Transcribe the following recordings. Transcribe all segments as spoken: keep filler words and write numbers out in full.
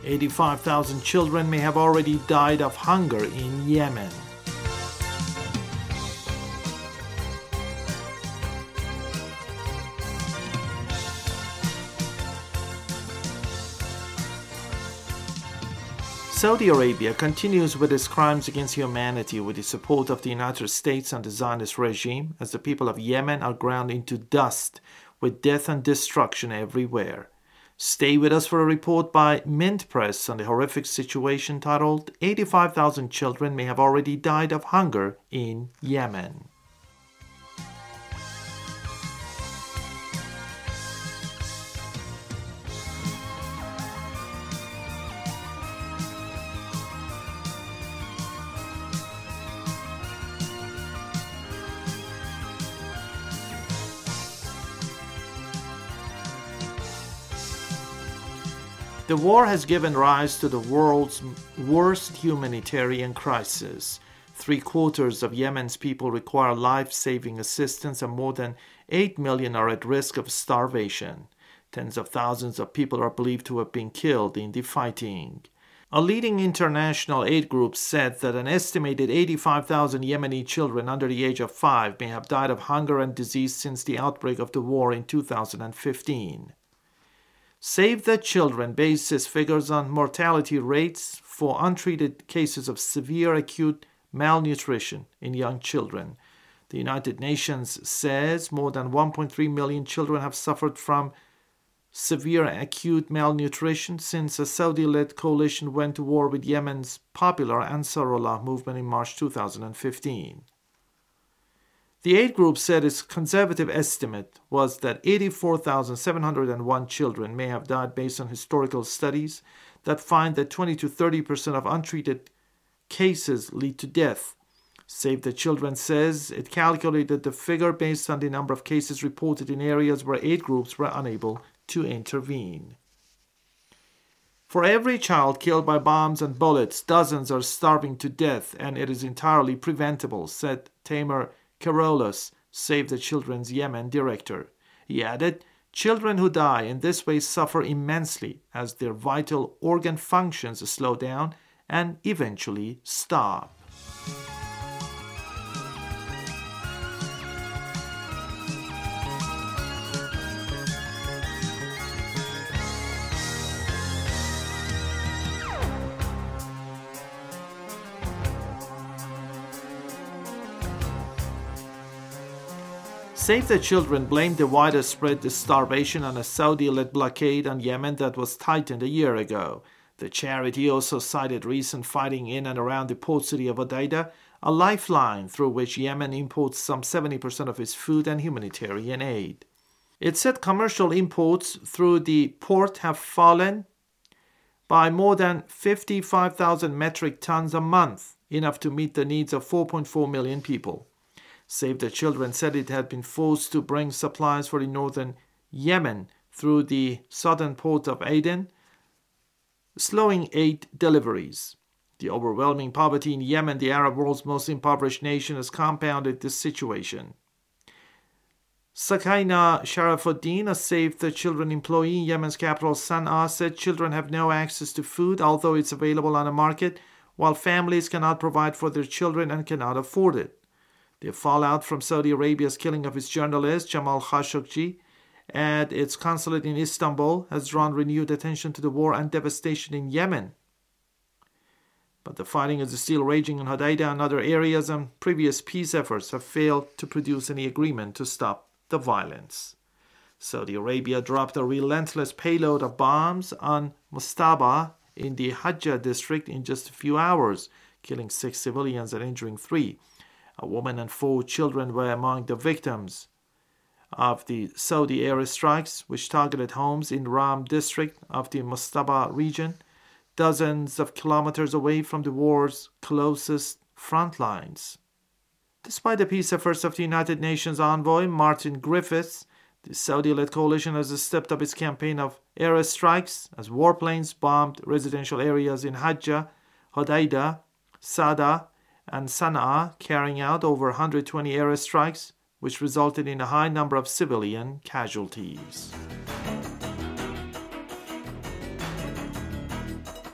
eighty-five thousand children may have already died of hunger in Yemen. Saudi Arabia continues with its crimes against humanity with the support of the United States and the Zionist regime as the people of Yemen are ground into dust with death and destruction everywhere. Stay with us for a report by Mint Press on the horrific situation titled eighty-five thousand Children May Have Already Died of Hunger in Yemen. The war has given rise to the world's worst humanitarian crisis. Three quarters of Yemen's people require life-saving assistance and more than eight million are at risk of starvation. Tens of thousands of people are believed to have been killed in the fighting. A leading international aid group said that an estimated eighty-five thousand Yemeni children under the age of five may have died of hunger and disease since the outbreak of the war in two thousand fifteen. Save the Children bases figures on mortality rates for untreated cases of severe acute malnutrition in young children. The United Nations says more than one point three million children have suffered from severe acute malnutrition since a Saudi-led coalition went to war with Yemen's popular Ansarullah movement in March two thousand fifteen. The aid group said its conservative estimate was that eighty-four thousand seven hundred one children may have died based on historical studies that find that twenty to thirty percent of untreated cases lead to death. Save the Children says it calculated the figure based on the number of cases reported in areas where aid groups were unable to intervene. For every child killed by bombs and bullets, dozens are starving to death, and it is entirely preventable, said Tamer Carolus, Save the Children's Yemen director. He added, children who die in this way suffer immensely as their vital organ functions slow down and eventually stop. Save the Children blamed the widespread starvation on a Saudi-led blockade on Yemen that was tightened a year ago. The charity also cited recent fighting in and around the port city of Hodeida, a lifeline through which Yemen imports some seventy percent of its food and humanitarian aid. It said commercial imports through the port have fallen by more than fifty-five thousand metric tons a month, enough to meet the needs of four point four million people. Save the Children said it had been forced to bring supplies for the northern Yemen through the southern port of Aden, slowing aid deliveries. The overwhelming poverty in Yemen, the Arab world's most impoverished nation, has compounded this situation. Sakaina Sharafuddin, a Save the Children employee in Yemen's capital Sana'a, said children have no access to food, although it's available on the market, while families cannot provide for their children and cannot afford it. The fallout from Saudi Arabia's killing of its journalist Jamal Khashoggi at its consulate in Istanbul has drawn renewed attention to the war and devastation in Yemen. But the fighting is still raging in Hodeida and other areas, and previous peace efforts have failed to produce any agreement to stop the violence. Saudi Arabia dropped a relentless payload of bombs on Mustaba in the Hajjah district in just a few hours, killing six civilians and injuring three. A woman and four children were among the victims of the Saudi airstrikes, which targeted homes in Ram district of the Mustaba region, dozens of kilometers away from the war's closest front lines. Despite the peace efforts of the United Nations envoy Martin Griffiths, the Saudi-led coalition has stepped up its campaign of airstrikes as warplanes bombed residential areas in Hajjah, Hodeida, Sada, and Sana'a, carrying out over one hundred twenty airstrikes, which resulted in a high number of civilian casualties.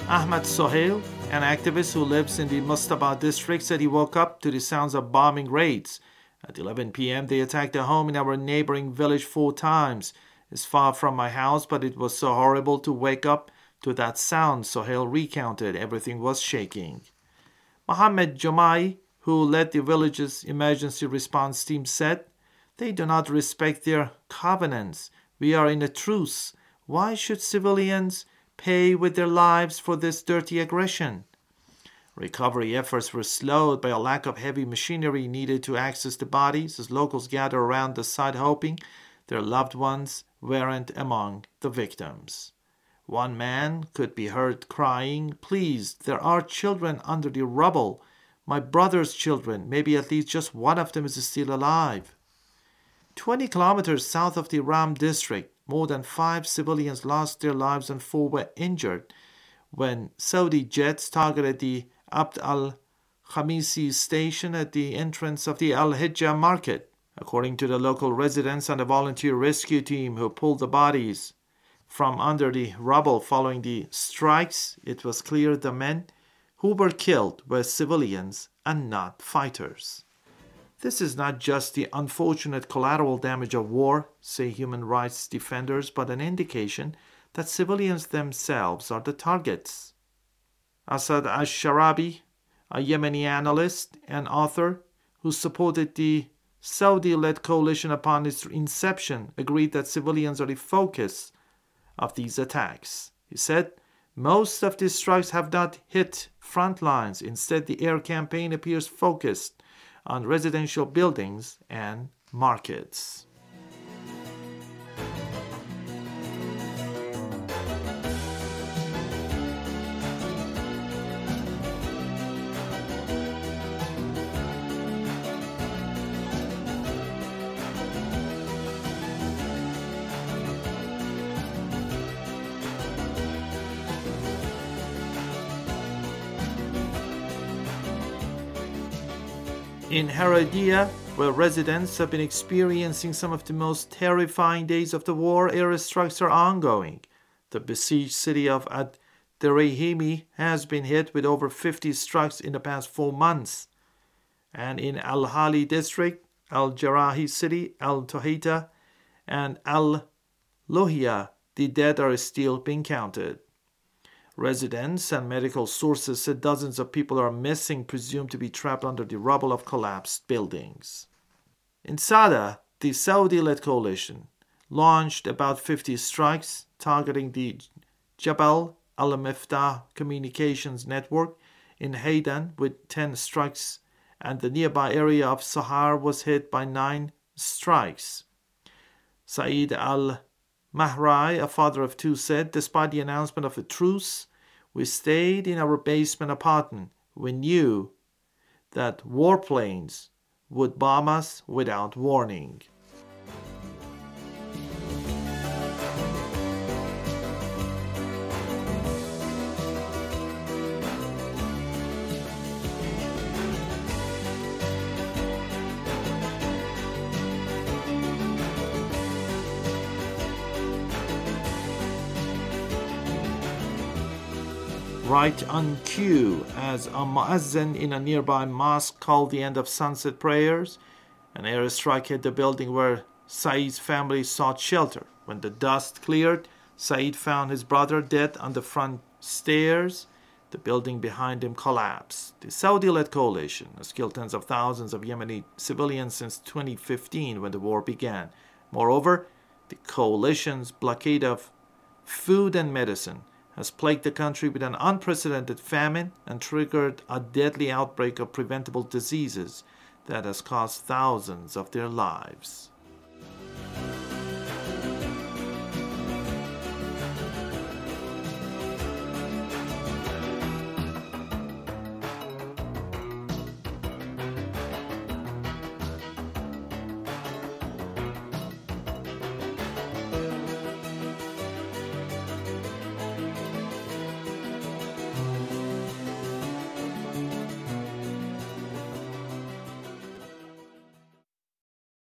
Ahmad Sohail, an activist who lives in the Mustabad district, said he woke up to the sounds of bombing raids. At eleven p.m., they attacked a home in our neighboring village four times. It's far from my house, but it was so horrible to wake up to that sound, Sohail recounted. Everything was shaking. Mohammed Jomai, who led the village's emergency response team, said, "They do not respect their covenants. We are in a truce. Why should civilians pay with their lives for this dirty aggression?" Recovery efforts were slowed by a lack of heavy machinery needed to access the bodies as locals gathered around the site hoping their loved ones weren't among the victims. One man could be heard crying, "Please, there are children under the rubble. My brother's children. Maybe at least just one of them is still alive." Twenty kilometers south of the Ram district, more than five civilians lost their lives and four were injured when Saudi jets targeted the Abd al-Khamisi station at the entrance of the Al-Hijjah market. According to the local residents and a volunteer rescue team who pulled the bodies from under the rubble following the strikes, it was clear the men who were killed were civilians and not fighters. This is not just the unfortunate collateral damage of war, say human rights defenders, but an indication that civilians themselves are the targets. Asad al-Sharabi, a Yemeni analyst and author who supported the Saudi-led coalition upon its inception, agreed that civilians are the focus of these attacks. He said, "Most of these strikes have not hit front lines. Instead, the air campaign appears focused on residential buildings and markets." In Haradia, where residents have been experiencing some of the most terrifying days of the war, airstrikes are ongoing. The besieged city of Ad-Derehimi has been hit with over fifty strikes in the past four months. And in Al-Hali district, Al-Jarahi city, Al-Tohita, and Al-Lohia, the dead are still being counted. Residents and medical sources said dozens of people are missing, presumed to be trapped under the rubble of collapsed buildings. In Sada, the Saudi-led coalition launched about fifty strikes targeting the Jabal al-Miftah communications network in Haydan with ten strikes, and the nearby area of Sahar was hit by nine strikes. Saeed al-Mahrai, a father of two, said, "Despite the announcement of a truce, we stayed in our basement apartment. We knew that warplanes would bomb us without warning." Right on cue, as a muazzin in a nearby mosque called the end of sunset prayers, an airstrike hit the building where Saeed's family sought shelter. When the dust cleared, Saeed found his brother dead on the front stairs. The building behind him collapsed. The Saudi-led coalition has killed tens of thousands of Yemeni civilians since twenty fifteen when the war began. Moreover, the coalition's blockade of food and medicine has plagued the country with an unprecedented famine and triggered a deadly outbreak of preventable diseases that has cost thousands of their lives.